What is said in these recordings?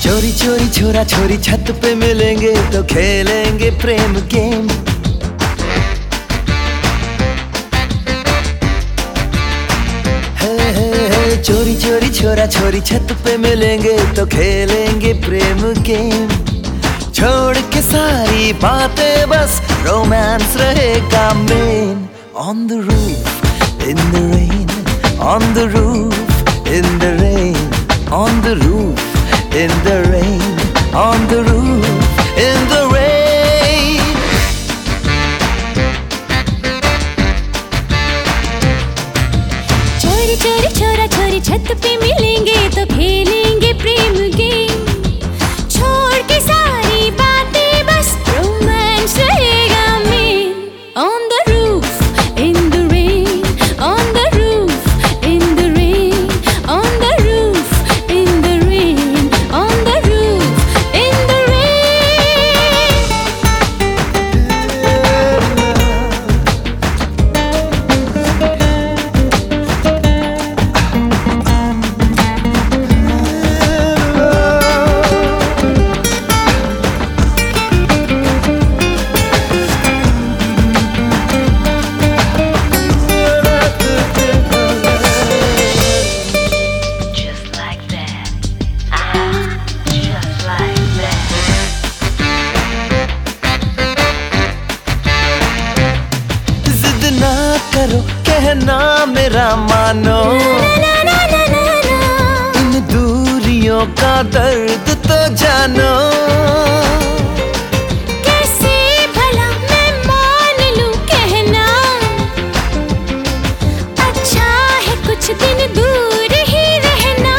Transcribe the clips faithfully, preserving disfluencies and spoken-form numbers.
चोरी चोरी छोरा छोरी छत पे मिलेंगे तो खेलेंगे प्रेम गेम। हे हे हे चोरी चोरी छोरा छोरी छत पे मिलेंगे तो खेलेंगे प्रेम गेम। छोड़ के सारी बातें बस रोमांस रहेगा main. On the roof in the rain, on the roof in the rain, on the roof in the rain, on the roof in the rain. चोरी चोरी छोरा छोरी छत पे मिलेंगे तो खेलेंगे प्रेम गेम। छोड़ के सारी बातें बस रोमांस रहेगा main. On the roof in the rain, on the roof in the rain, on the roof in the rain, on the roof in the rain. करो कहना मेरा मानो, इन दूरियों का दर्द तो जानो। कैसे भला मैं मान लूं कहना, अच्छा है कुछ दिन दूर ही रहना।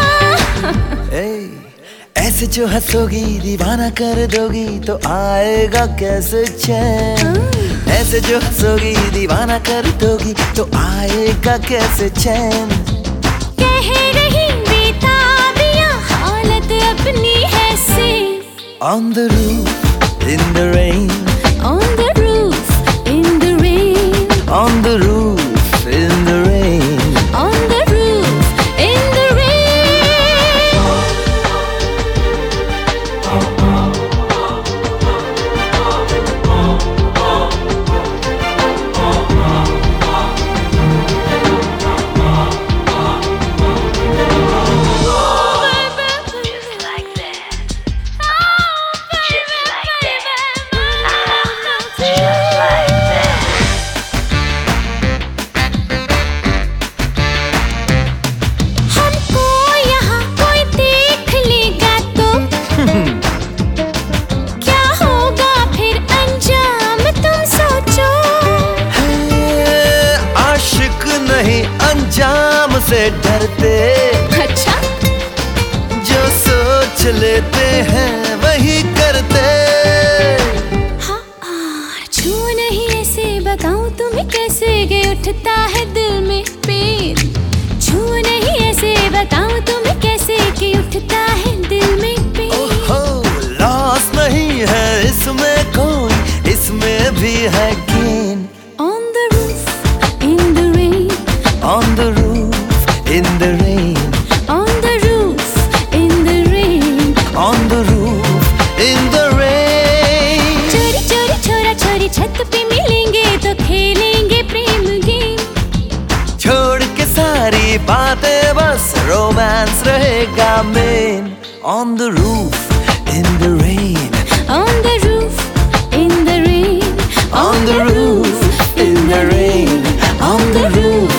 ऐसे जो हंसोगी दीवाना कर दोगी तो आएगा कैसे चैन। ऐसे जो हंसोगी दीवाना कर दोगी तो आएगा कैसे चैन। कह रही बेताबियां हालत अपनी है से। On the roof in the rain, On the roof in the rain, on the roof in the rain, on the roof in the rain. नहीं अंजाम से डरते, अच्छा जो सोच लेते हैं वही करते। हाँ, छू नहीं ऐसे बताऊं तुम्हें कैसे के उठता है दिल में पीर। छू नहीं ऐसे बताऊं तुम्हें कैसे के उठता है दिल में पीर। ओहो लॉस नहीं है इसमें कोई, इसमें भी है gain. On the roof in the rain, On the roof in the rain, on the roof in the rain, on the roof in the rain. चोरी चोरी छोरा छोरी छत पे मिलेंगे तो खेलेंगे प्रेम गेम। छोड़ के सारी बातें बस रोमांस रहेगा main. On the roof in the rain, On the roof in the rain, on the roof in the rain, on the roof